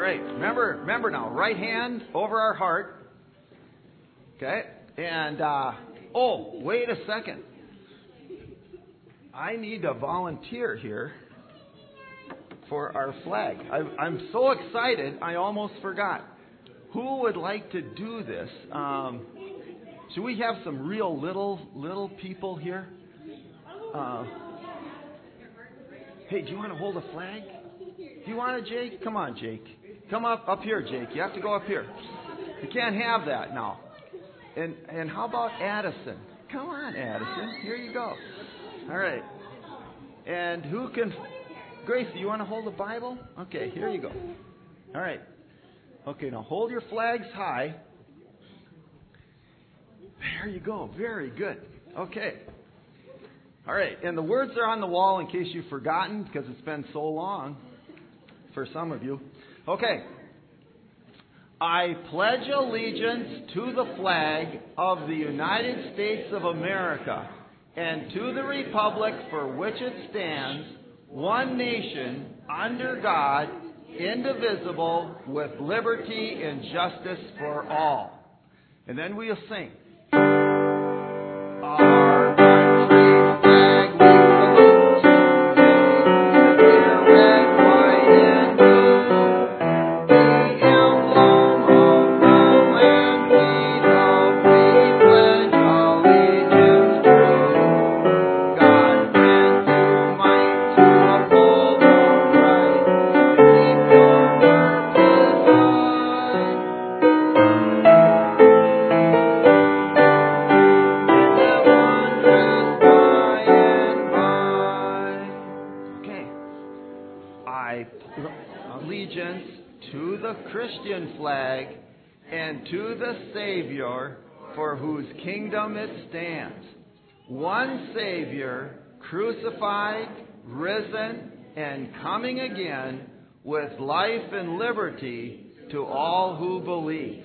right. Remember now, right hand over our heart. Okay? And, wait a second. I need a volunteer here for our flag. I'm so excited, I almost forgot. Who would like to do this? Should we have some real little people here? Hey, do you want to hold a flag? Do you want it, Jake? Come on, Jake. Come up here, Jake. You have to go up here. You can't have that now. And how about Addison? Come on, Addison. Here you go. All right. And who can... Grace, do you want to hold the Bible? Okay, here you go. All right. Okay, now hold your flags high. There you go. Very good. Okay. All right. And the words are on the wall in case you've forgotten because it's been so long for some of you. Okay. I pledge allegiance to the flag of the United States of America and to the republic for which it stands, one nation, under God, indivisible, with liberty and justice for all. And then we'll sing. Our country's flag we salute today, the dear red, white, and blue, the emblem of the land we love, we pledge allegiance true. God grant you might to uphold our right, to keep your purpose high. Allegiance to the Christian flag and to the Savior for whose kingdom it stands. One Savior, crucified, risen, and coming again with life and liberty to all who believe.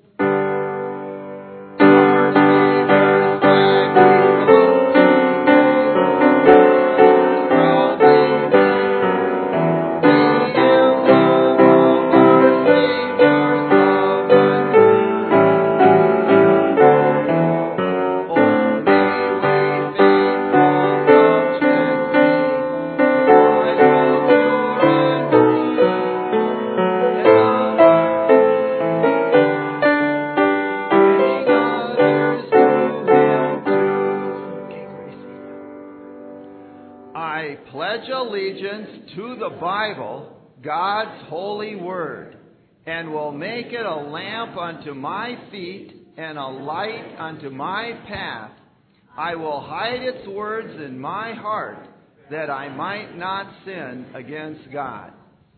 I pledge allegiance to the Bible, God's holy word, and will make it a lamp unto my feet and a light unto my path. I will hide its words in my heart, that I might not sin against God.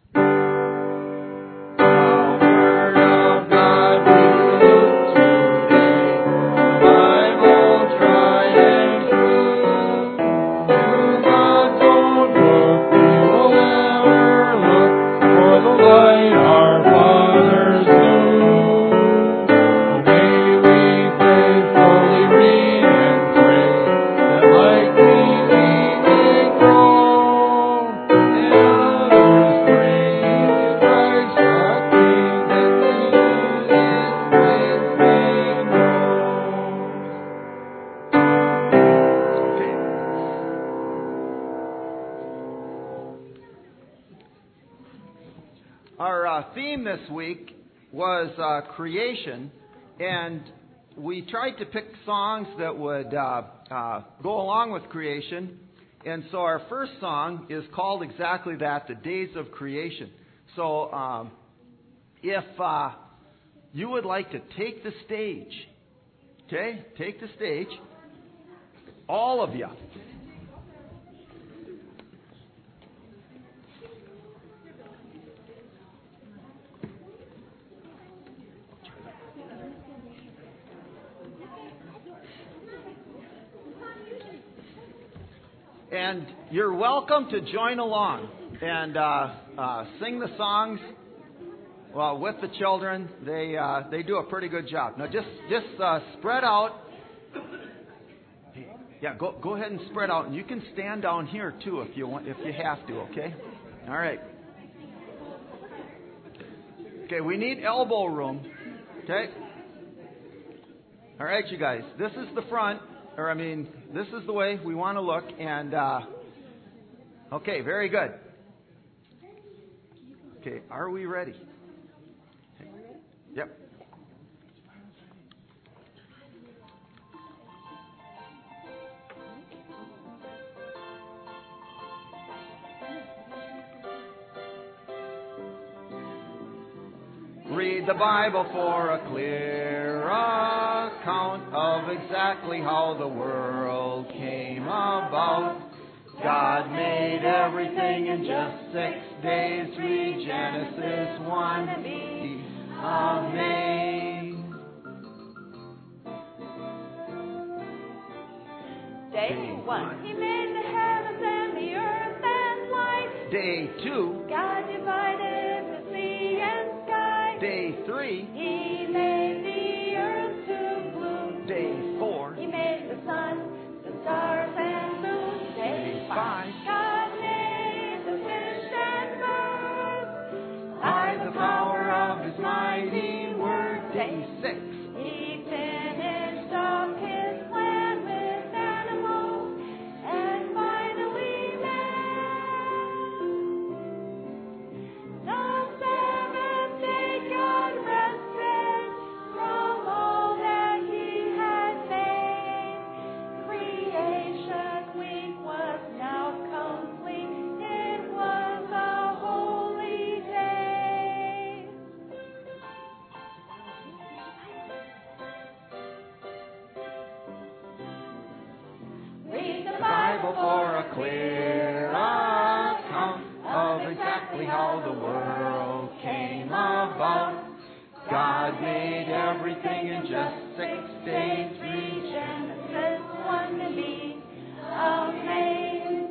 Our theme this week was creation, and we tried to pick songs that would go along with creation. And so our first song is called exactly that, The Days of Creation. So if you would like to take the stage, okay, take the stage, all of you. And you're welcome to join along and sing the songs. Well, with the children, they do a pretty good job. Now, just spread out. Yeah, go ahead and spread out, and you can stand down here too if you want, if you have to. Okay. All right. Okay, we need elbow room. Okay? All right, you guys. This is the front. This is the way we want to look. And, okay, very good. Okay, are we ready? Yep. Read the Bible for a clear account of exactly how the world came about. God made everything in just 6 days. Read Genesis 1 and be amazed. Day 1, He made the heavens and the earth and light. Day 2, God divided the sea and sky. Day 3, He made the earth to bloom. Day 4, He made the sun, the stars and moon. Day 5, God made the fish and birds by the power of His mighty word. Day 6, He finished up His plan with animals and finally man. The seventh day God rested from all that He had made. Creation week was now complete. It was a holy day. Read the Bible for a clear account of exactly how the world came about. God made everything in just 6 days. Read Genesis 1 and be amazed.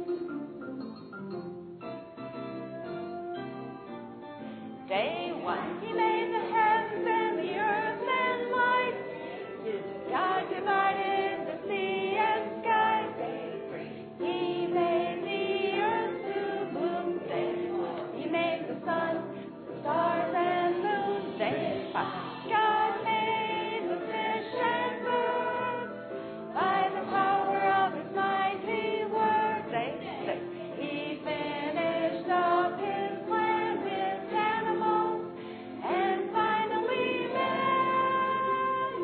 Day 1, He made the heavens and the earth and light. God divided the sea and sky. Day 3, He made the earth to bloom. Day 4, He made the sun, the stars and moon. Day 5, God made the fish and birds by the power of His mighty word. Day 6, He finished up His plan with animals and finally man.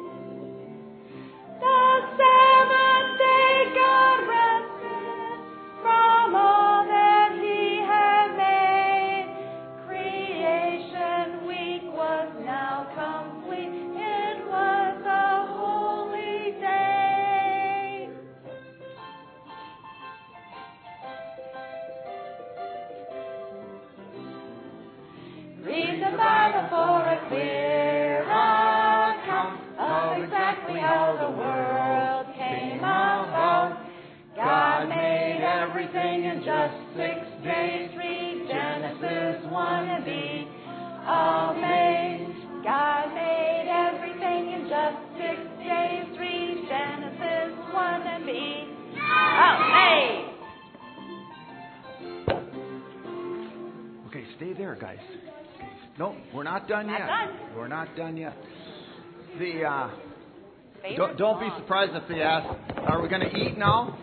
The seventh day God rested from all that He had made. Creation week was now complete. It was a holy day. Read the Bible for a clear account of exactly how the world came about. God made everything in just 6 days. Read Genesis 1 and be amazed. God made everything in just 6 days. Read Genesis 1 and be amazed. Okay, stay there, guys. No, we're not done yet. We're not done yet. Don't be surprised if they ask, "Are we going to eat now?"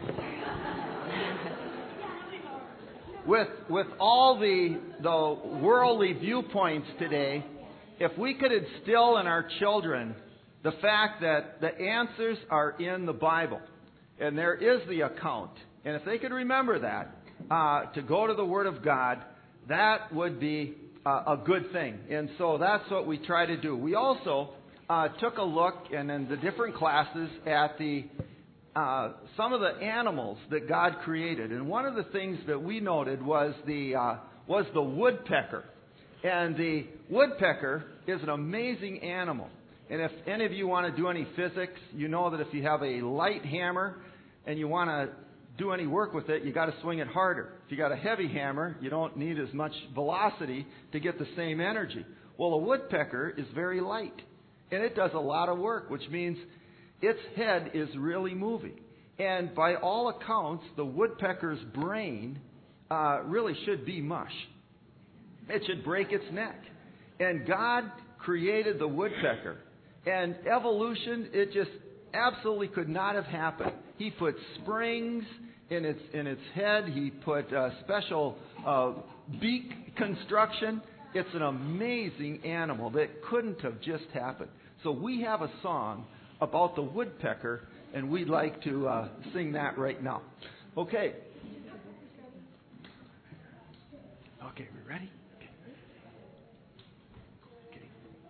With all the worldly viewpoints today, if we could instill in our children the fact that the answers are in the Bible, and there is the account, and if they could remember that, to go to the Word of God, that would be a good thing. And so that's what we try to do. We also took a look, and in the different classes, at some of the animals that God created. And one of the things that we noted was the woodpecker. And the woodpecker is an amazing animal. And if any of you want to do any physics, you know that if you have a light hammer and you want to do any work with it, you got to swing it harder. If you got a heavy hammer, you don't need as much velocity to get the same energy. Well, a woodpecker is very light, and it does a lot of work, which means its head is really moving. And by all accounts, the woodpecker's brain really should be mush. It should break its neck. And God created the woodpecker. And evolution, it just absolutely could not have happened. He put springs in its head. He put special beak construction. It's an amazing animal that couldn't have just happened. So we have a song about the woodpecker, and we'd like to sing that right now. Okay. Okay, we ready? Okay.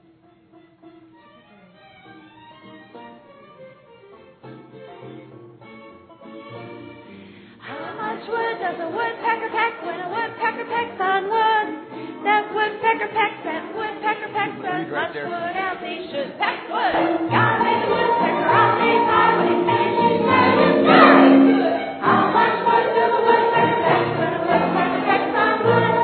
How much wood does a woodpecker peck when a woodpecker pecks on wood? That woodpecker pecks, as much wood as he should peck wood. God made the woodpecker all day long, when he finishes that it's good. How much wood does a woodpecker peck when a woodpecker pecks on wood?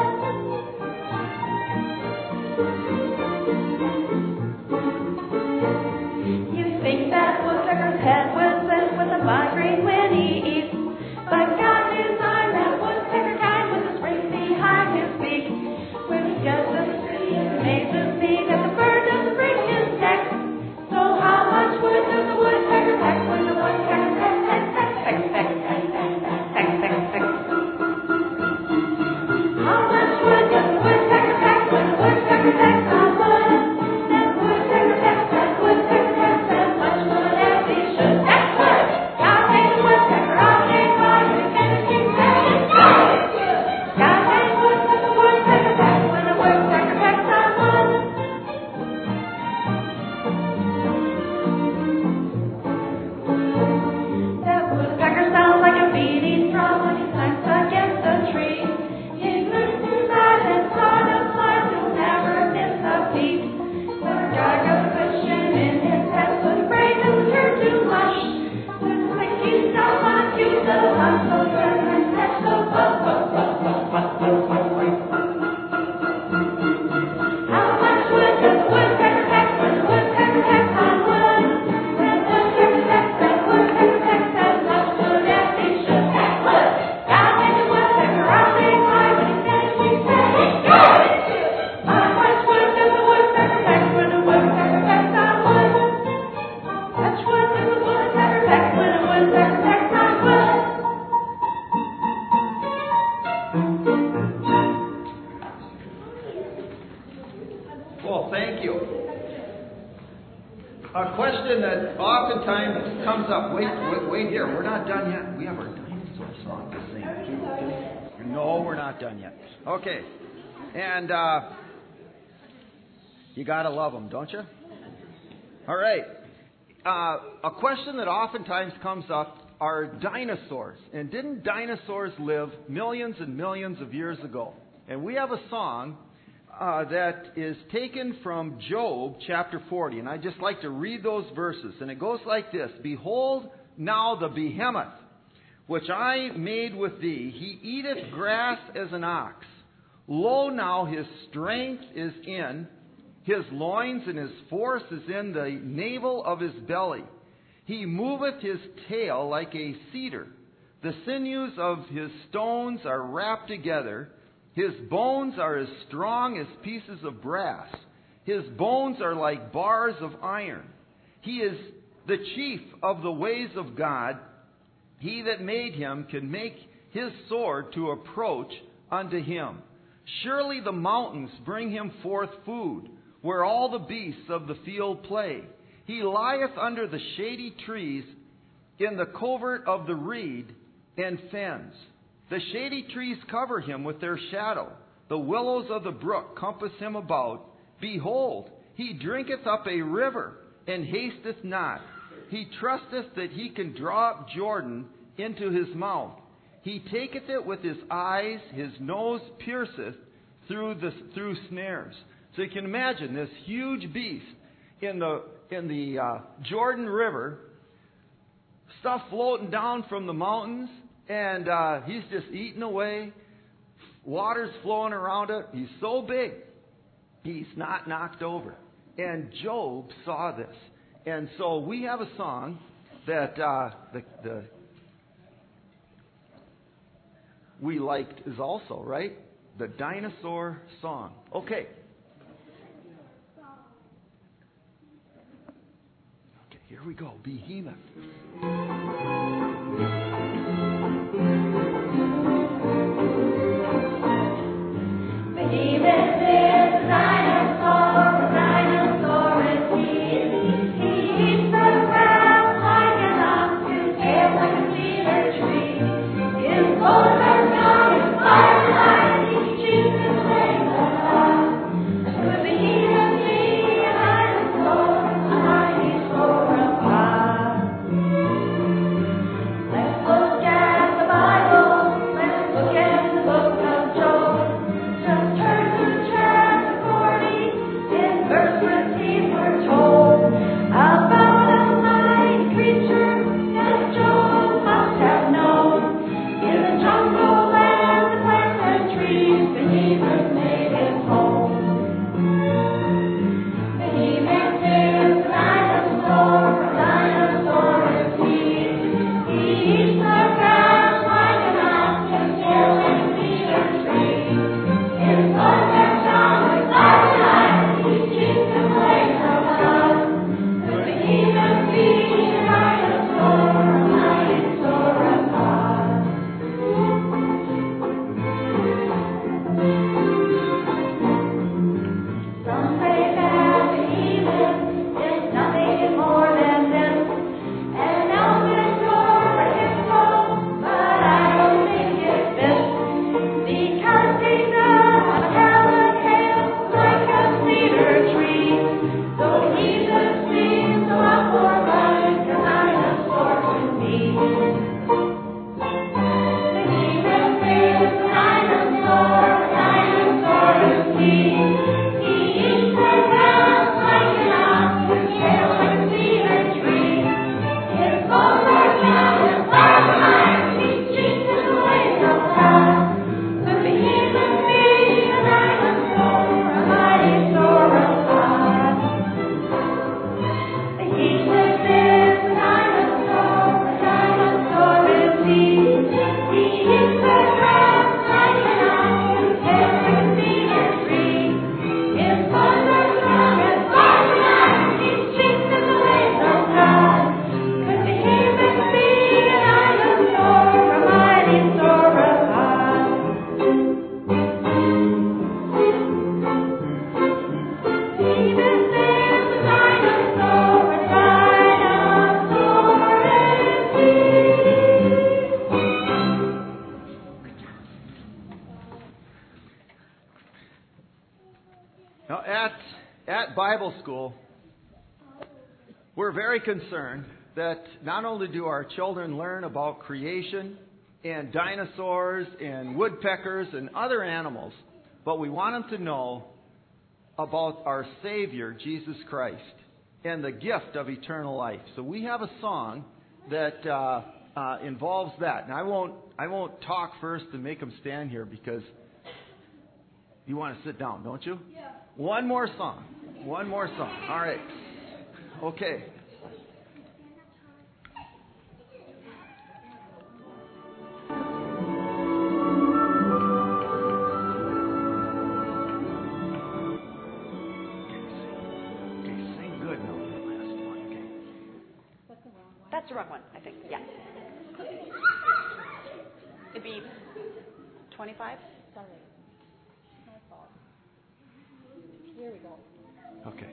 You think that woodpecker's head was filled with a migraine when he eats, but God designed that woodpecker kind with a spring behind his beak. When he does this, it amazes me that the bird doesn't break his neck. So how much wood does a woodpecker peck when the woodpecker pecks, peck, peck, peck, peck, peck, peck, peck, peck, peck? How much wood does a woodpecker peck when a woodpecker pecks on wood? That woodpecker pecks, as much wood as he should peck wood. God made the woodpecker all day long, when he finishes that it's good. God made wood with a woodpecker peck when a woodpecker pecks on wood. That woodpecker sounds like a beating drum when he knocks against a tree. He looks inside and sort of flies, he'll never miss a beat. The dark of the cushion in his head would break and turn to mush. The clicky stuff on cue, the hustle, turn and catch the buzz, buzz, buzz, buzz, buzz, buzz, buzz, buzz. How much wood does a woodpecker peck when a woodpecker pecks on wood? That woodpecker pecks, as much wood as he should peck wood. God made the woodpecker all day long, when he finishes that it's good. How much wood does a woodpecker peck when a woodpecker pecks on wood? How much wood does a woodpecker peck when a woodpecker pecks on wood? Well, thank you. A question that oftentimes comes up. Wait here. We're not done yet. We have our dinosaur song to sing. No, we're not done yet. Okay. And you got to love them, don't you? All right. A question that oftentimes comes up are dinosaurs. And didn't dinosaurs live millions and millions of years ago? And we have a song that is taken from Job chapter 40. And I'd just like to read those verses. And it goes like this. Behold now the behemoth, which I made with thee. He eateth grass as an ox. Lo now his strength is in his loins, and his force is in the navel of his belly. He moveth his tail like a cedar. The sinews of his stones are wrapped together. His bones are as strong as pieces of brass. His bones are like bars of iron. He is the chief of the ways of God. He that made him can make his sword to approach unto him. Surely the mountains bring him forth food, where all the beasts of the field play. He lieth under the shady trees in the covert of the reed and fens. The shady trees cover him with their shadow. The willows of the brook compass him about. Behold, he drinketh up a river, and hasteth not. He trusteth that he can draw up Jordan into his mouth. He taketh it with his eyes. His nose pierceth through snares. So you can imagine this huge beast in the Jordan River, stuff floating down from the mountains. And he's just eating away. Water's flowing around it. He's so big, he's not knocked over. And Job saw this. And so we have a song that we liked is also, right? The dinosaur song. Okay. Here we go, Behemoth. Behemoth is a dinosaur is he. He eats the grass like an ox, his tail like a cedar tree. His bones are strong and fire light, his cheeks and legs are hot. Could Behemoth be a dinosaur, a mighty sauropod? Let's look at the Bible, let's look at the book of Job. Just turn to chapter 40, in verse 15 we're told about a mighty creature that Job must have known. In the jungle and the plants and trees, Behemoth made his home. Behemoth is a dinosaur is he. He eats the grass like an ox, his tail like a cedar tree. His bones are strong and firelight, his cheeks and legs are hot. Could Behemoth be a dinosaur, a mighty sauropod? Some say that Behemoth is nothing more than this, an elephant or a hippo, but I don't think it's this, because he doesn't have a tail like a cedar tree. So Behemoth seems a lot more like a dinosaur to me. Behemoth is a dinosaur is he. He eats the grass like an ox, his tail like a cedar tree. His bones are strong and firelight, his cheeks and legs are hot. Could Behemoth be a dinosaur, a mighty sauropod? Behemoth is a dinosaur is he. He eats the grass like an ox, his tail like a cedar tree. His bones are strong and firelight, his cheeks and legs are hot. Could Behemoth be a dinosaur, a mighty sauropod? Behemoth is a dinosaur is he. Now, at Bible school, we're very concerned that not only do our children learn about creation and dinosaurs and woodpeckers and other animals, but we want them to know about our Savior, Jesus Christ, and the gift of eternal life. So we have a song that involves that. And I won't talk first and make them stand here because you want to sit down, don't you? Yeah. One more song. All right. Okay. Sing good now, that last one. Okay. That's the wrong one, I think. Yeah. It'd be 25? Sorry. My fault. Here we go. Okay.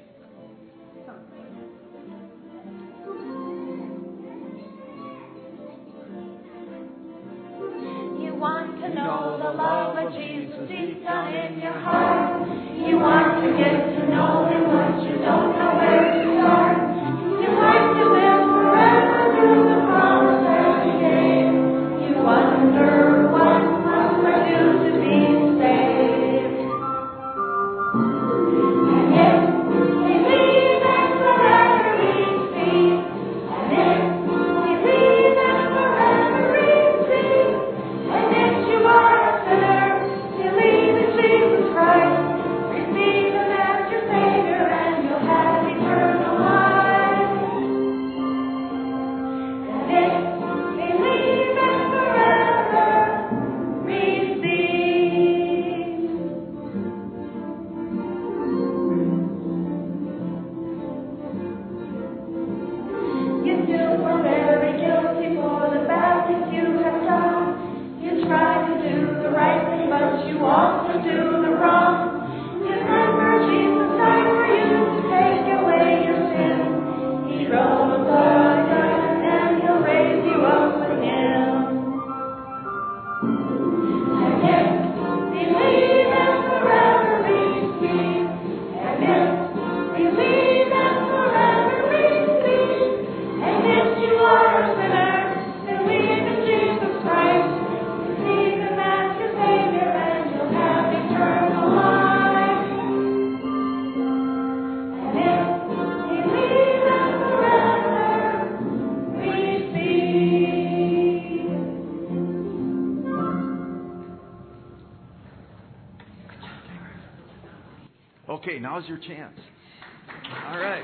You want to know the love of Jesus deep down in your heart. You want to get to know Him, but you don't know where to start. You like to live forever through the promise every day. You wonder what must I do to be saved. And if He leads us wherever He speaks, and if He leads us wherever He speaks, and if you are a sinner, you leave in Jesus Christ. Okay, now's your chance. All right.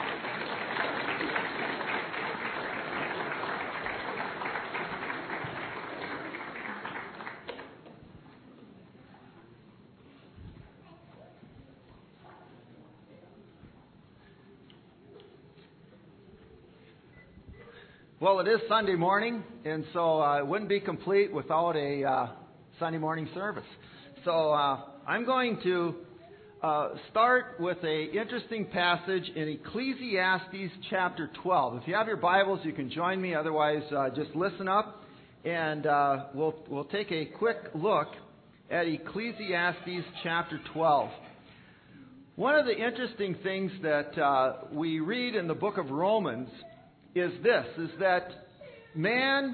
Well, it is Sunday morning, and so it wouldn't be complete without a Sunday morning service. So I'm going to start with an interesting passage in Ecclesiastes chapter 12. If you have your Bibles, you can join me. Otherwise, just listen up, and we'll take a quick look at Ecclesiastes chapter 12. One of the interesting things that we read in the book of Romans is that man,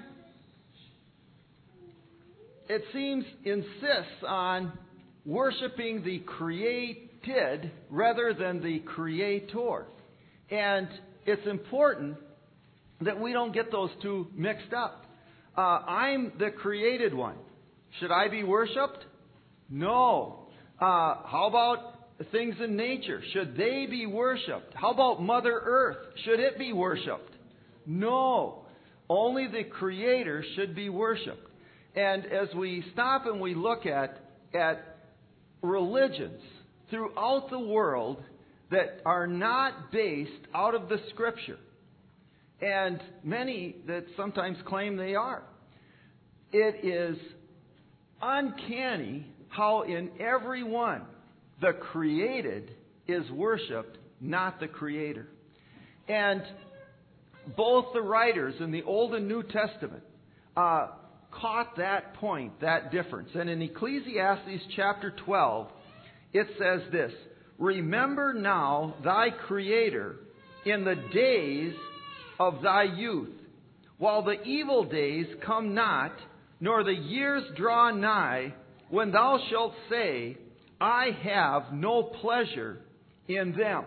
it seems, insists on worshiping the created rather than the creator. And it's important that we don't get those two mixed up. I'm the created one. Should I be worshipped? No. How about things in nature? Should they be worshipped? How about Mother Earth? Should it be worshipped? No. Only the Creator should be worshipped. And as we stop and we look at religions throughout the world that are not based out of the Scripture, and many that sometimes claim they are, it is uncanny how in every one the created is worshipped, not the Creator. And both the writers in the Old and New Testament caught that point, that difference. And in Ecclesiastes chapter 12, it says this: "Remember now thy Creator in the days of thy youth, while the evil days come not, nor the years draw nigh, when thou shalt say, I have no pleasure in them."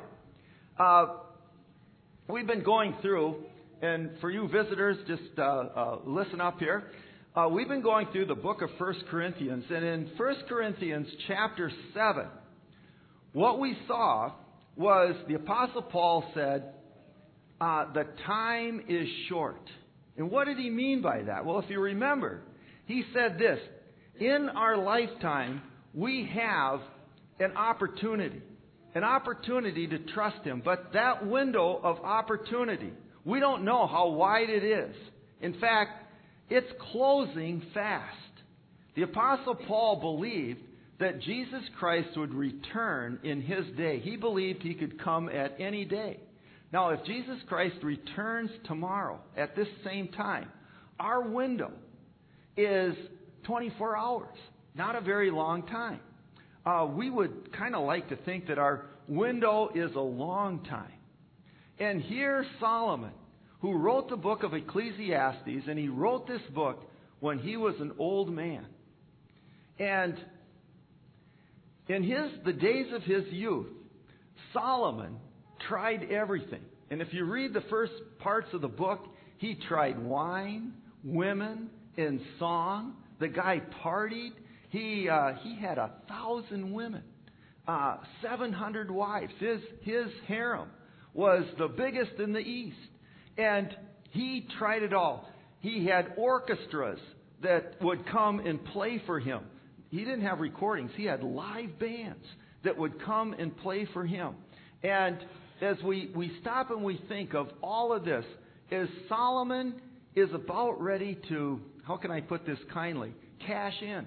We've been going through, and for you visitors, just listen up here. We've been going through the book of 1 Corinthians, and in 1 Corinthians chapter 7, what we saw was the Apostle Paul said, the time is short. And what did he mean by that? Well, if you remember, he said this: in our lifetime, we have an opportunity to trust Him. But that window of opportunity, we don't know how wide it is. In fact, it's closing fast. The Apostle Paul believed that Jesus Christ would return in His day. He believed He could come at any day. Now, if Jesus Christ returns tomorrow at this same time, our window is 24 hours, not a very long time. We would kind of like to think that our window is a long time. And here Solomon, who wrote the book of Ecclesiastes, and he wrote this book when he was an old man. And in the days of his youth, Solomon tried everything. And if you read the first parts of the book, he tried wine, women, and song. The guy partied. He had 1,000 women, 700 wives. His harem was the biggest in the East. And he tried it all. He had orchestras that would come and play for him. He didn't have recordings. He had live bands that would come and play for him. And as we stop and we think of all of this, as Solomon is about ready to, how can I put this kindly, cash in,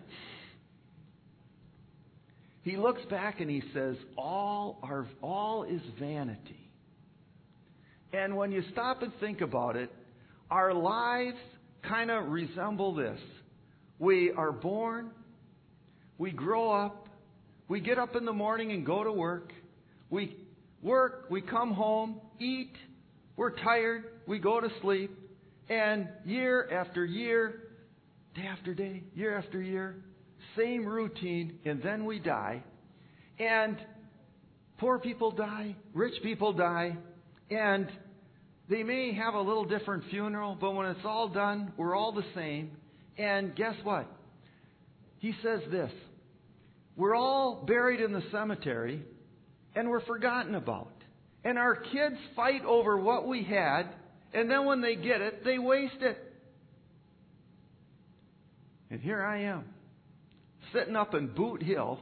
he looks back and he says, all is vanity. And when you stop and think about it, our lives kind of resemble this. We are born, we grow up, we get up in the morning and go to work, we work, we come home, eat, we're tired, we go to sleep, and year after year, day after day, year after year, same routine, and then we die. And poor people die, rich people die, and they may have a little different funeral, but when it's all done, we're all the same. And guess what? He says this: we're all buried in the cemetery, and we're forgotten about. And our kids fight over what we had, and then when they get it, they waste it. And here I am, sitting up in Boot Hill,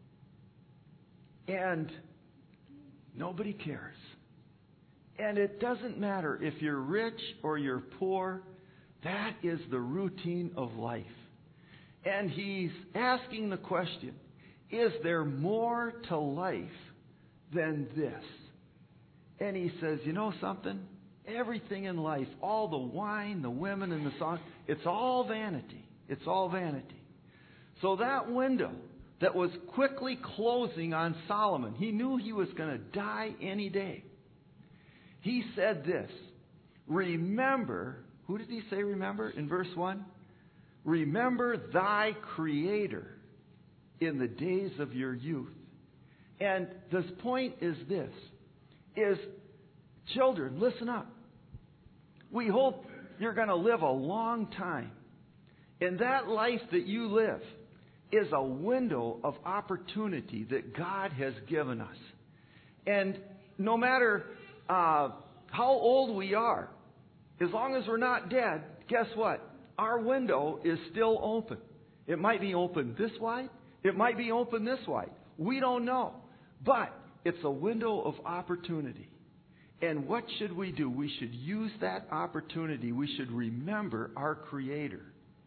and nobody cares. And it doesn't matter if you're rich or you're poor. That is the routine of life. And he's asking the question, is there more to life than this? And he says, you know something? Everything in life, all the wine, the women, and the songs, it's all vanity. It's all vanity. So that window that was quickly closing on Solomon, he knew he was going to die any day. He said this, remember, who did he say remember in verse 1? Remember thy Creator in the days of your youth. And this point is this, is children, listen up. We hope you're going to live a long time. And that life that you live is a window of opportunity that God has given us. And no matter how old we are, as long as we're not dead, guess what? Our window is still open. It might be open this wide. It might be open this wide. We don't know. But it's a window of opportunity. And what should we do? We should use that opportunity. We should remember our Creator.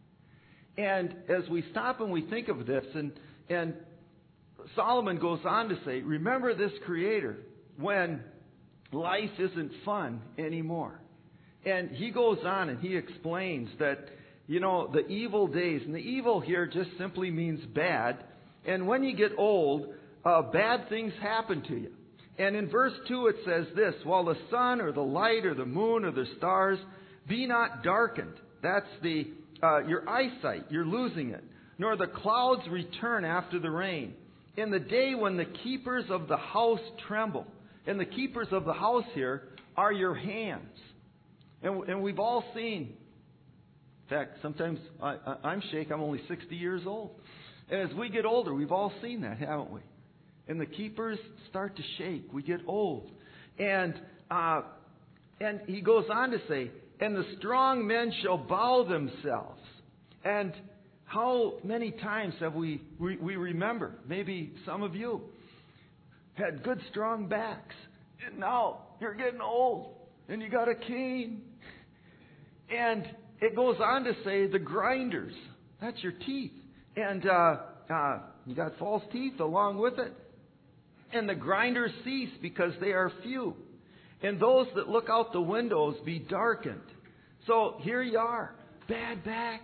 And as we stop and we think of this, and Solomon goes on to say, remember this Creator when life isn't fun anymore. And he goes on and he explains that, you know, the evil days, and the evil here just simply means bad. And when you get old, bad things happen to you. And in verse 2 it says this, while the sun or the light or the moon or the stars be not darkened. That's your eyesight, you're losing it. Nor the clouds return after the rain. In the day when the keepers of the house tremble. And the keepers of the house here are your hands. And we've all seen, in fact, sometimes I'm I'm only 60 years old. And as we get older, we've all seen that, haven't we? And the keepers start to shake. We get old. And he goes on to say, and the strong men shall bow themselves. And how many times have we remember, maybe some of you had good strong backs. And now you're getting old. And you got a cane. And it goes on to say the grinders. That's your teeth. And you got false teeth along with it. And the grinders cease because they are few. And those that look out the windows be darkened. So here you are. Bad back.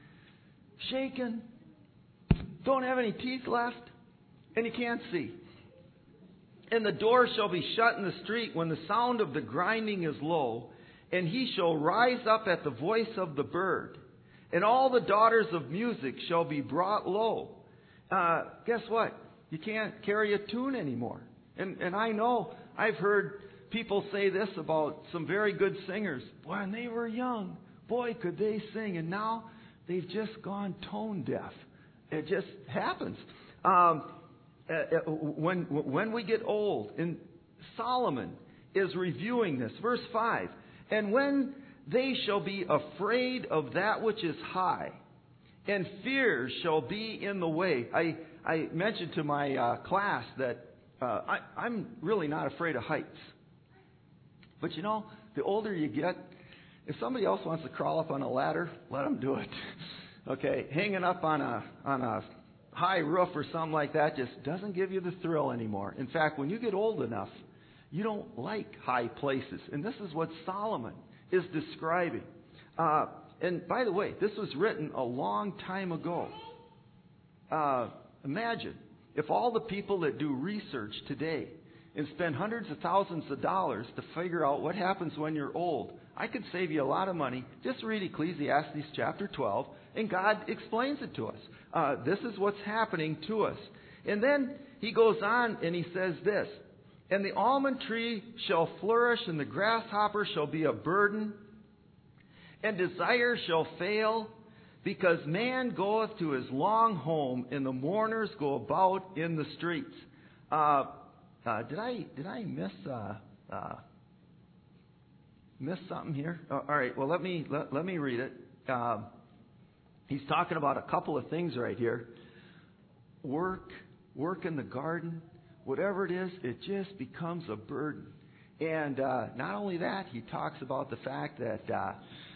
Shaken. Don't have any teeth left. And you can't see. And the door shall be shut in the street when the sound of the grinding is low. And he shall rise up at the voice of the bird. And all the daughters of music shall be brought low. Guess what? You can't carry a tune anymore. And I know, I've heard people say this about some very good singers. When they were young, boy, could they sing. And now they've just gone tone deaf. It just happens. When we get old, and Solomon is reviewing this. Verse 5, and when they shall be afraid of that which is high, and fear shall be in the way. I mentioned to my class that I'm really not afraid of heights. But you know, the older you get, if somebody else wants to crawl up on a ladder, let them do it. Okay, hanging up on a high roof or something like that just doesn't give you the thrill anymore. In fact, when you get old enough, you don't like high places. And this is what Solomon is describing. And by the way, this was written a long time ago. Imagine if all the people that do research today and spend hundreds of thousands of dollars to figure out what happens when you're old. I could save you a lot of money. Just read Ecclesiastes chapter 12, and God explains it to us. This is what's happening to us. And then he goes on and he says this, and the almond tree shall flourish, and the grasshopper shall be a burden, and desire shall fail, because man goeth to his long home, and the mourners go about in the streets. Did I miss something here? All right. Well, let me read it. He's talking about a couple of things right here. Work in the garden, whatever it is, it just becomes a burden. And not only that, he talks about the fact that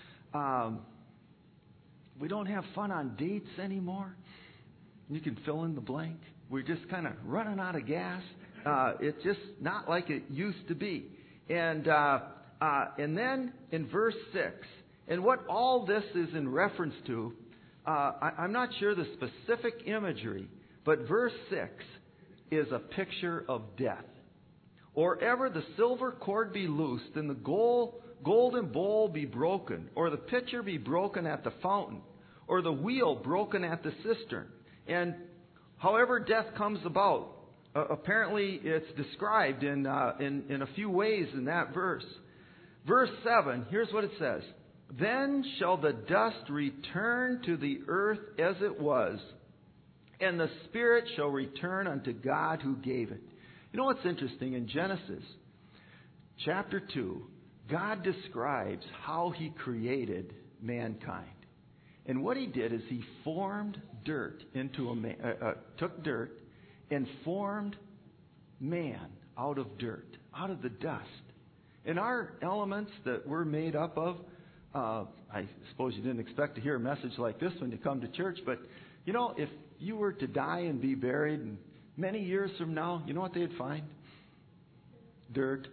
we don't have fun on dates anymore. You can fill in the blank. We're just kind of running out of gas. It's just not like it used to be. And then in verse 6, and what all this is in reference to, I'm not sure the specific imagery, but verse 6 is a picture of death. Or ever the silver cord be loosed, and the golden bowl be broken, or the pitcher be broken at the fountain, or the wheel broken at the cistern. And however death comes about, apparently it's described in a few ways in that verse. Verse 7, here's what it says. Then shall the dust return to the earth as it was, and the spirit shall return unto God who gave it. You know what's interesting? In Genesis chapter 2, God describes how He created mankind. And what He did is He formed dirt into took dirt and formed man out of dirt, out of the dust. And our elements that we're made up of, I suppose you didn't expect to hear a message like this when you come to church, but you know, if you were to die and be buried, and many years from now, you know what they'd find? Dirt.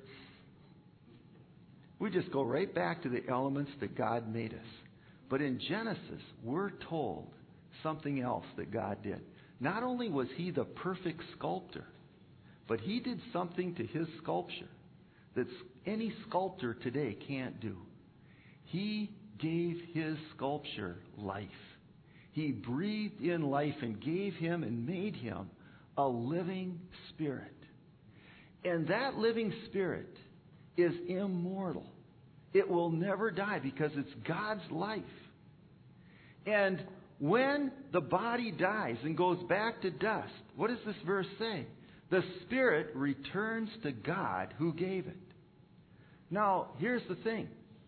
We just go right back to the elements that God made us. But in Genesis, we're told something else that God did. Not only was He the perfect sculptor, but He did something to His sculpture that any sculptor today can't do. He gave His sculpture life. He breathed in life and gave him and made him a living spirit. And that living spirit is immortal. It will never die because it's God's life. And when the body dies and goes back to dust, what does this verse say? The spirit returns to God who gave it. Now, here's the thing.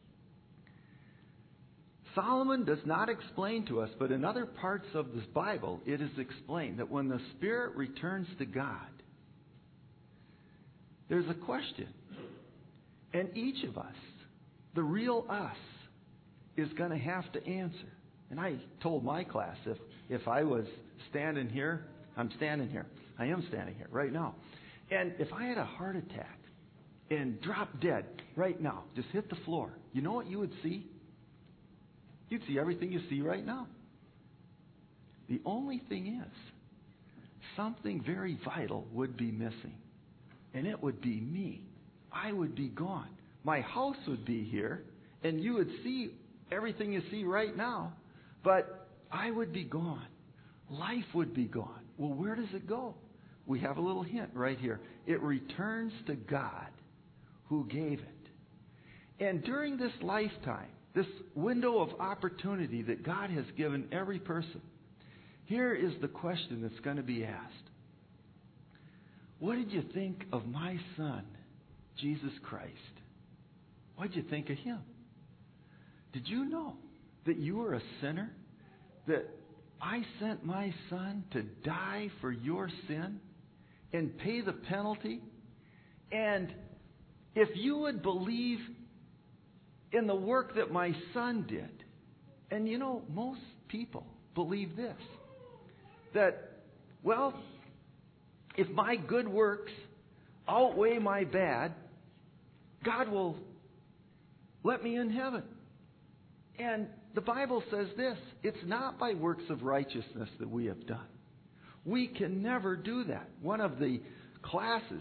Solomon does not explain to us, but in other parts of this Bible, it is explained that when the Spirit returns to God, there's a question. And each of us, the real us, is going to have to answer. And I told my class, if I was standing here, I'm standing here. I am standing here right now. And if I had a heart attack and dropped dead right now, just hit the floor, you know what you would see? You'd see everything you see right now. The only thing is, something very vital would be missing. And it would be me. I would be gone. My house would be here, and you would see everything you see right now, but I would be gone. Life would be gone. Well, where does it go? We have a little hint right here. It returns to God who gave it. And during this lifetime, this window of opportunity that God has given every person, here is the question that's going to be asked. What did you think of my Son, Jesus Christ? What did you think of Him? Did you know that you were a sinner? That I sent my Son to die for your sin and pay the penalty? And if you would believe in the work that my Son did, and you know, most people believe this, that, well, if my good works outweigh my bad, God will let me in heaven. And the Bible says this, it's not by works of righteousness that we have done. We can never do that. One of the classes,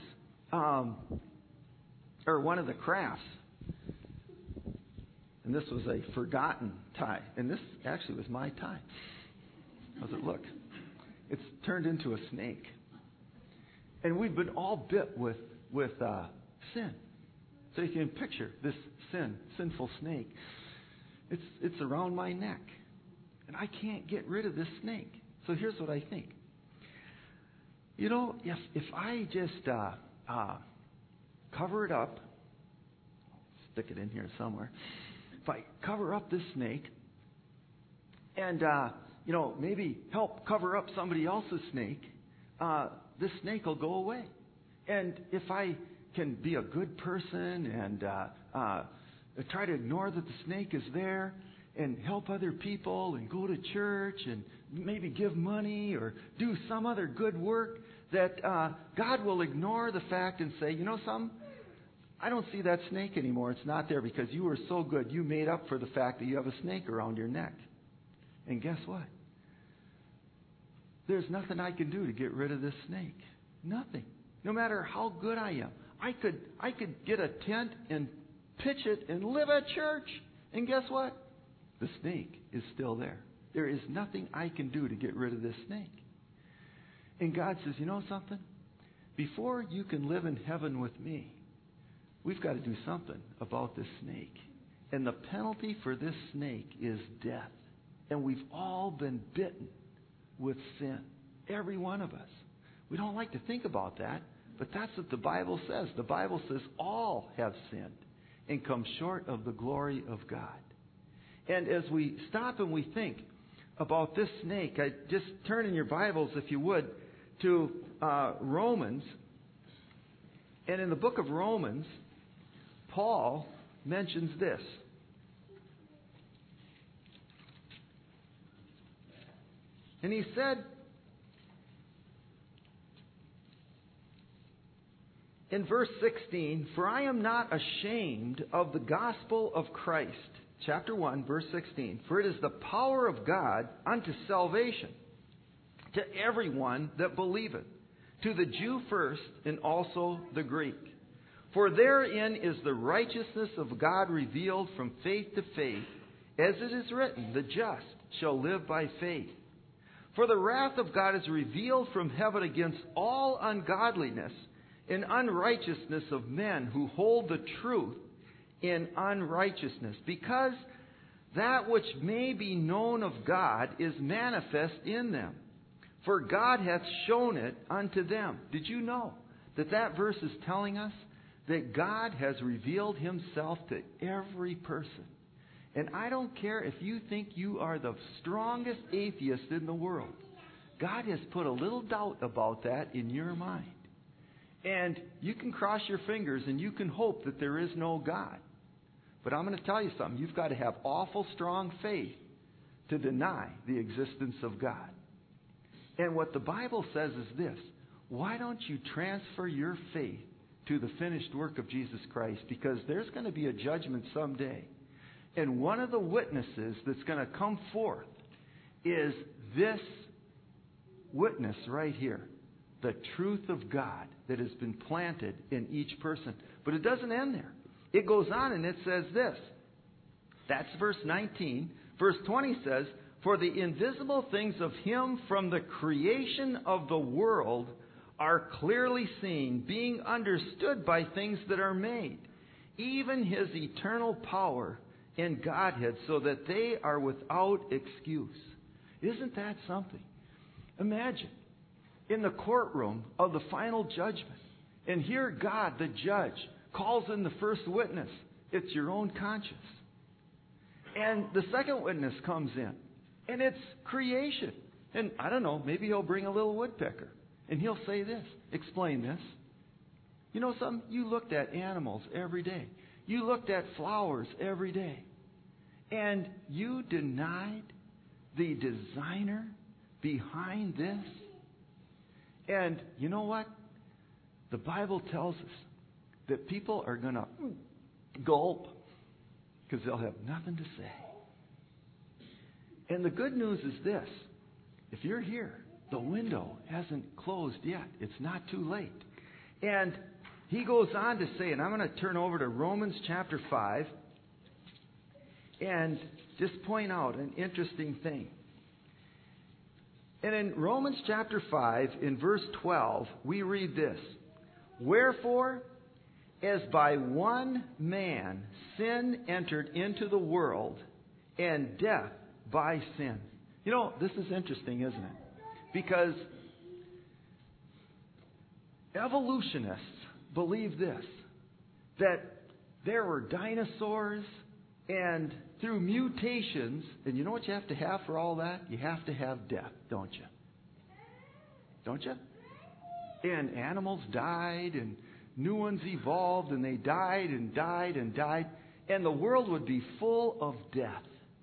or one of the crafts, and this was a forgotten tie. And this actually was my tie. How's it look? It's turned into a snake. And we've been all bit with sin. So you can picture this sinful snake. It's around my neck. And I can't get rid of this snake. So here's what I think. You know, if I just cover it up, stick it in here somewhere. If I cover up this snake and, maybe help cover up somebody else's snake, this snake will go away. And if I can be a good person and try to ignore that the snake is there and help other people and go to church and maybe give money or do some other good work, that God will ignore the fact and say, you know something? I don't see that snake anymore. It's not there because you were so good. You made up for the fact that you have a snake around your neck. And guess what? There's nothing I can do to get rid of this snake. Nothing. No matter how good I am. I could get a tent and pitch it and live at church. And guess what? The snake is still there. There is nothing I can do to get rid of this snake. And God says, you know something? Before you can live in heaven with me, we've got to do something about this snake. And the penalty for this snake is death. And we've all been bitten with sin. Every one of us. We don't like to think about that, but that's what the Bible says. The Bible says all have sinned and come short of the glory of God. And as we stop and we think about this snake, I just turn in your Bibles, if you would, to Romans. And in the book of Romans, Paul mentions this. And he said, in verse 16, "For I am not ashamed of the gospel of Christ." Chapter 1, verse 16. "For it is the power of God unto salvation to everyone that believeth, to the Jew first, and also the Greek. For therein is the righteousness of God revealed from faith to faith, as it is written, the just shall live by faith. For the wrath of God is revealed from heaven against all ungodliness and unrighteousness of men who hold the truth in unrighteousness, because that which may be known of God is manifest in them. For God hath shown it unto them." Did you know that that verse is telling us that God has revealed Himself to every person? And I don't care if you think you are the strongest atheist in the world. God has put a little doubt about that in your mind. And you can cross your fingers and you can hope that there is no God. But I'm going to tell you something. You've got to have awful strong faith to deny the existence of God. And what the Bible says is this: why don't you transfer your faith to the finished work of Jesus Christ? Because there's going to be a judgment someday. And one of the witnesses that's going to come forth is this witness right here. The truth of God that has been planted in each person. But it doesn't end there. It goes on and it says this. That's verse 19. Verse 20 says, "For the invisible things of Him from the creation of the world are clearly seen, being understood by things that are made, even His eternal power and Godhead, so that they are without excuse." Isn't that something? Imagine in the courtroom of the final judgment, and here God, the judge, calls in the first witness. It's your own conscience. And the second witness comes in, and it's creation. And I don't know, maybe he'll bring a little woodpecker, and he'll say this, explain this. You know something? You looked at animals every day. You looked at flowers every day. And you denied the designer behind this. And you know what? The Bible tells us that people are going to gulp because they'll have nothing to say. And the good news is this. If you're here, the window hasn't closed yet. It's not too late. And he goes on to say, and I'm going to turn over to Romans chapter 5 and just point out an interesting thing. And in Romans chapter 5, in verse 12, we read this: "Wherefore, as by one man sin entered into the world, and death by sin." You know, this is interesting, isn't it? Because evolutionists believe this, that there were dinosaurs, and through mutations, and you know what you have to have for all that? You have to have death, don't you? Don't you? And animals died, and new ones evolved, and they died and died and died, and the world would be full of death.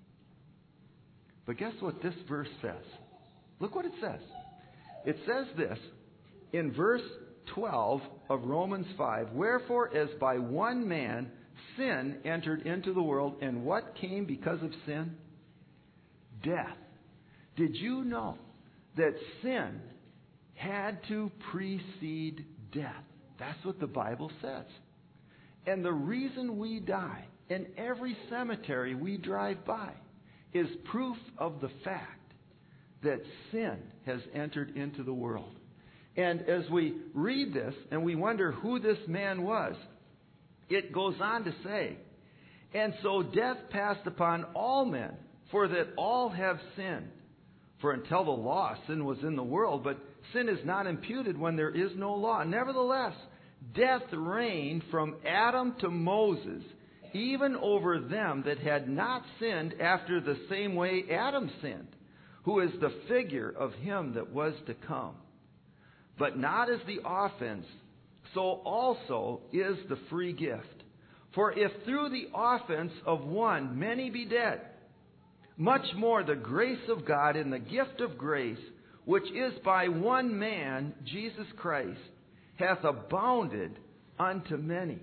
But guess what this verse says? Look what it says. It says this in verse 12 of Romans 5. Wherefore, as by one man sin entered into the world, and what came because of sin? Death. Did you know that sin had to precede death? That's what the Bible says. And the reason we die in every cemetery we drive by is proof of the fact that sin has entered into the world. And as we read this and we wonder who this man was, it goes on to say, and so death passed upon all men, for that all have sinned. For until the law, sin was in the world, but sin is not imputed when there is no law. Nevertheless, death reigned from Adam to Moses, even over them that had not sinned after the same way Adam sinned, who is the figure of him that was to come. But not as the offense, so also is the free gift. For if through the offense of one many be dead, much more the grace of God and the gift of grace, which is by one man, Jesus Christ, hath abounded unto many.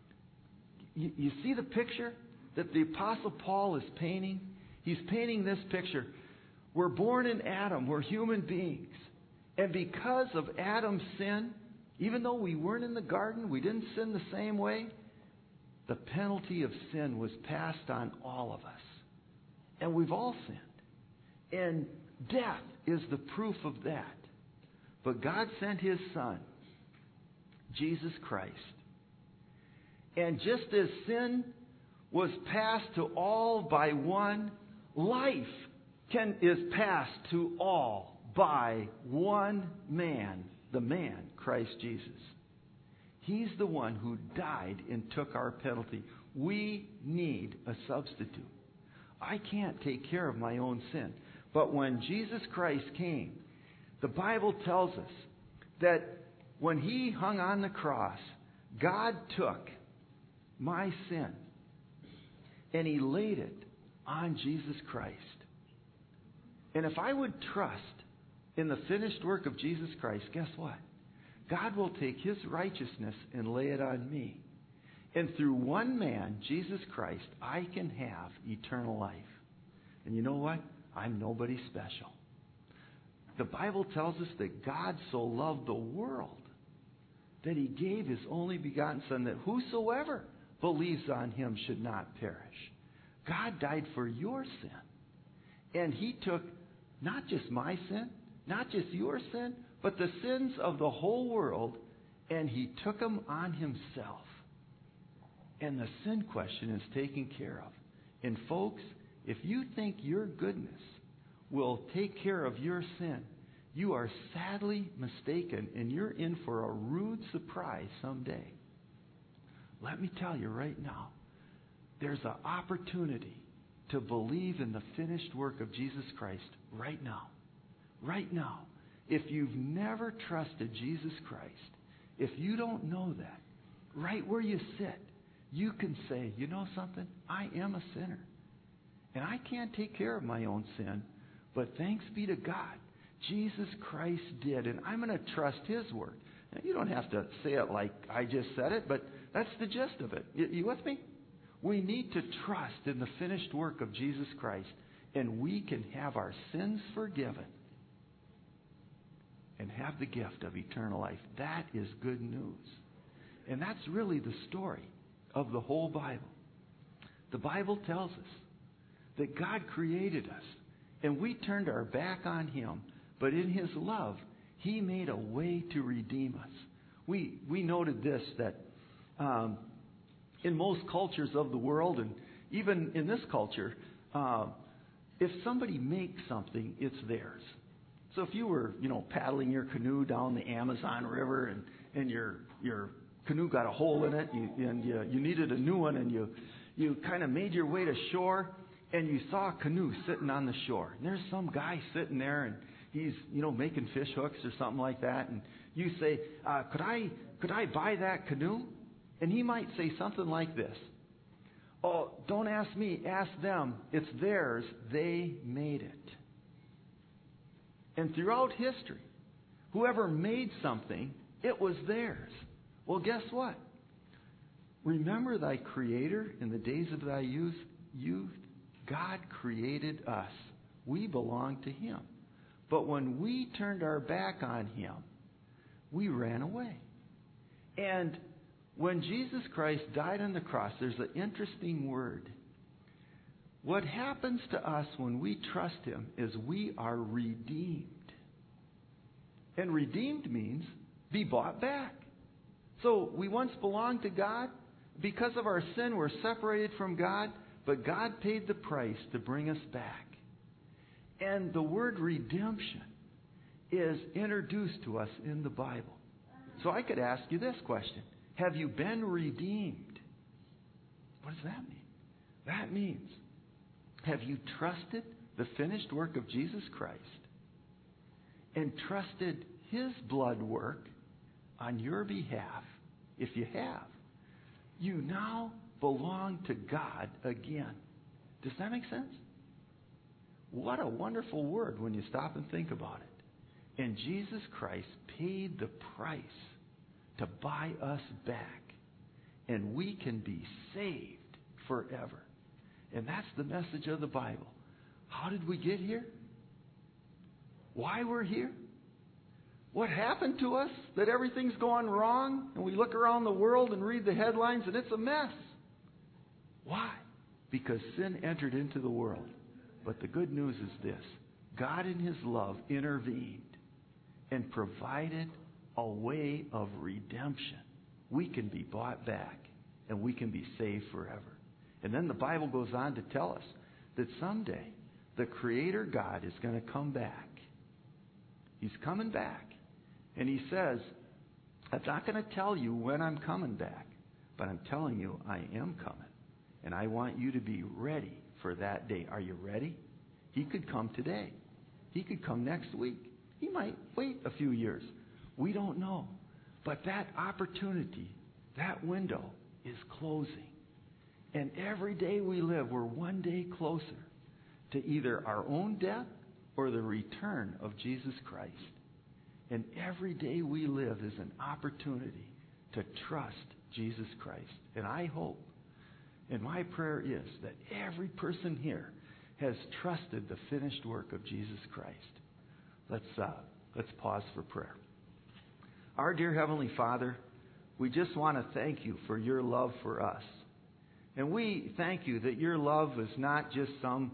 You see the picture that the Apostle Paul is painting? He's painting this picture. We're born in Adam. We're human beings. And because of Adam's sin, even though we weren't in the garden, we didn't sin the same way, the penalty of sin was passed on all of us. And we've all sinned. And death is the proof of that. But God sent His Son, Jesus Christ. And just as sin was passed to all by one, life is passed to all by one man, the man, Christ Jesus. He's the one who died and took our penalty. We need a substitute. I can't take care of my own sin. But when Jesus Christ came, the Bible tells us that when He hung on the cross, God took my sin and He laid it on Jesus Christ. And if I would trust in the finished work of Jesus Christ, guess what? God will take His righteousness and lay it on me. And through one man, Jesus Christ, I can have eternal life. And you know what? I'm nobody special. The Bible tells us that God so loved the world that He gave His only begotten Son, that whosoever believes on Him should not perish. God died for your sin. And He took not just my sin, not just your sin, but the sins of the whole world, and He took them on Himself. And the sin question is taken care of. And folks, if you think your goodness will take care of your sin, you are sadly mistaken, and you're in for a rude surprise someday. Let me tell you right now, there's an opportunity to believe in the finished work of Jesus Christ right now. Right now. If you've never trusted Jesus Christ, if you don't know that, right where you sit, you can say, you know something? I am a sinner. And I can't take care of my own sin, but thanks be to God, Jesus Christ did, and I'm going to trust His word. Now, you don't have to say it like I just said it, but that's the gist of it. You with me? We need to trust in the finished work of Jesus Christ, and we can have our sins forgiven and have the gift of eternal life. That is good news. And that's really the story of the whole Bible. The Bible tells us that God created us, and we turned our back on Him, but in His love, He made a way to redeem us. We noted this, that in most cultures of the world, and even in this culture, if somebody makes something, it's theirs. So if you were, paddling your canoe down the Amazon River and your canoe got a hole in it, and you needed a new one, and you kind of made your way to shore, and you saw a canoe sitting on the shore. And there's some guy sitting there, and he's making fish hooks or something like that. And you say, could I buy that canoe? And he might say something like this: "Oh, don't ask me, ask them. It's theirs. They made it." And throughout history, whoever made something, it was theirs. Well, guess what? Remember thy Creator in the days of thy youth. God created us. We belong to Him. But when we turned our back on Him, we ran away. And when Jesus Christ died on the cross, there's an interesting word. What happens to us when we trust Him is we are redeemed. And redeemed means be bought back. So we once belonged to God. Because of our sin, we're separated from God, but God paid the price to bring us back. And the word redemption is introduced to us in the Bible. So I could ask you this question: have you been redeemed? What does that mean? That means, have you trusted the finished work of Jesus Christ and trusted His blood work on your behalf? If you have, you now belong to God again. Does that make sense? What a wonderful word when you stop and think about it. And Jesus Christ paid the price to buy us back. And we can be saved forever. And that's the message of the Bible. How did we get here? Why we're here? What happened to us that everything's going wrong, and we look around the world and read the headlines and it's a mess? Why? Because sin entered into the world. But the good news is this: God in His love intervened and provided a way of redemption. We can be bought back and we can be saved forever. And then the Bible goes on to tell us that someday the Creator God is going to come back. He's coming back. And He says, I'm not going to tell you when I'm coming back, but I'm telling you I am coming. And I want you to be ready for that day. Are you ready? He could come today. He could come next week. He might wait a few years. We don't know. But that opportunity, that window is closing. And every day we live, we're one day closer to either our own death or the return of Jesus Christ. And every day we live is an opportunity to trust Jesus Christ. And I hope, and my prayer is, that every person here has trusted the finished work of Jesus Christ. Let's pause for prayer. Our dear Heavenly Father, we just want to thank You for Your love for us. And we thank You that Your love is not just some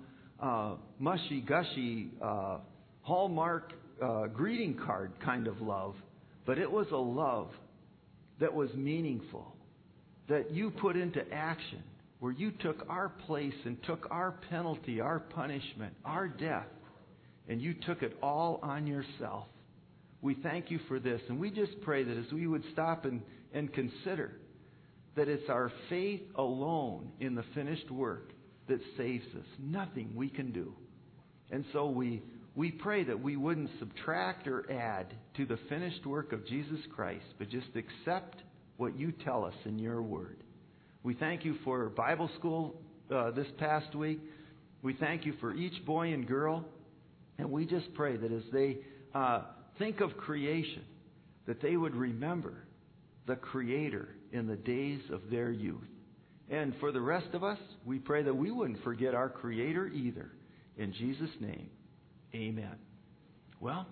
mushy-gushy Hallmark greeting card kind of love, but it was a love that was meaningful, that You put into action, where You took our place and took our penalty, our punishment, our death, and You took it all on Yourself. We thank You for this, and we just pray that as we would stop and consider that it's our faith alone in the finished work that saves us. Nothing we can do. And so we pray that we wouldn't subtract or add to the finished work of Jesus Christ, but just accept what You tell us in Your Word. We thank You for Bible school this past week. We thank You for each boy and girl. And we just pray that as they think of creation, that they would remember the Creator in the days of their youth. And for the rest of us, we pray that we wouldn't forget our Creator either. In Jesus' name, amen. Well,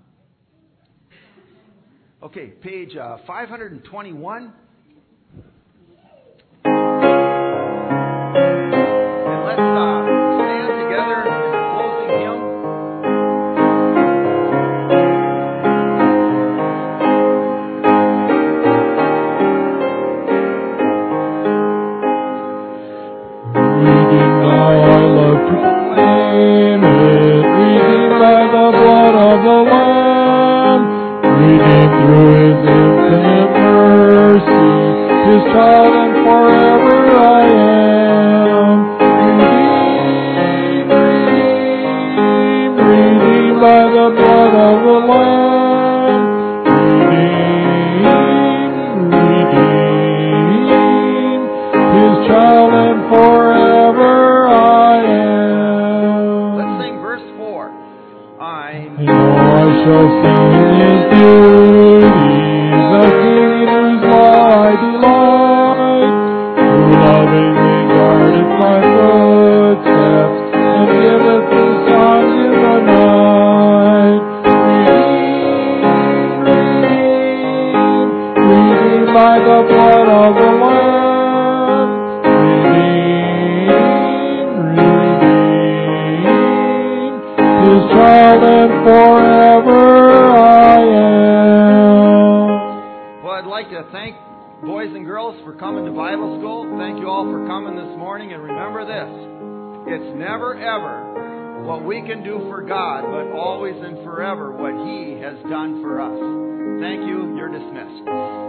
okay, page 521. And let's stand together in the closing hymn. Through His infinite mercy. His child, and forever I am redeemed by the blood of the Lamb. Redeemed, His child, and forever I am. Let's sing verse 4. I know I shall sing His beauties, the King in whose law I delight, who lovingly guardeth my footsteps, and giveth me songs in the night. Redeemed by the blood of the Lamb. Redeemed, His child, and forever I am. Well, I'd like to thank boys and girls for coming to Bible school. Thank you all for coming this morning. And remember this, it's never ever what we can do for God, but always and forever what He has done for us. Thank you. You're dismissed.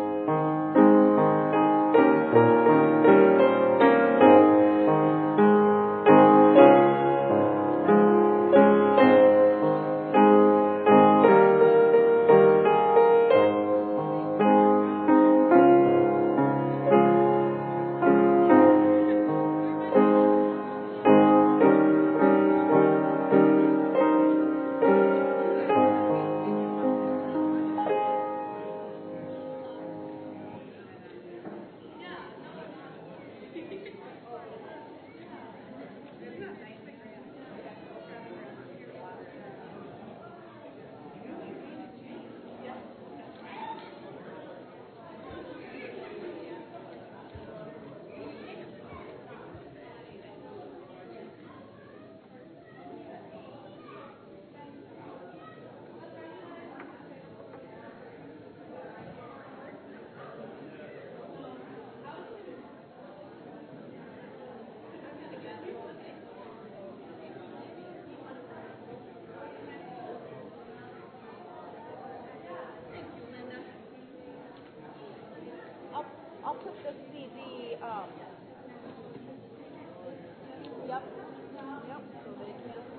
I'll put the CD, yep, so they can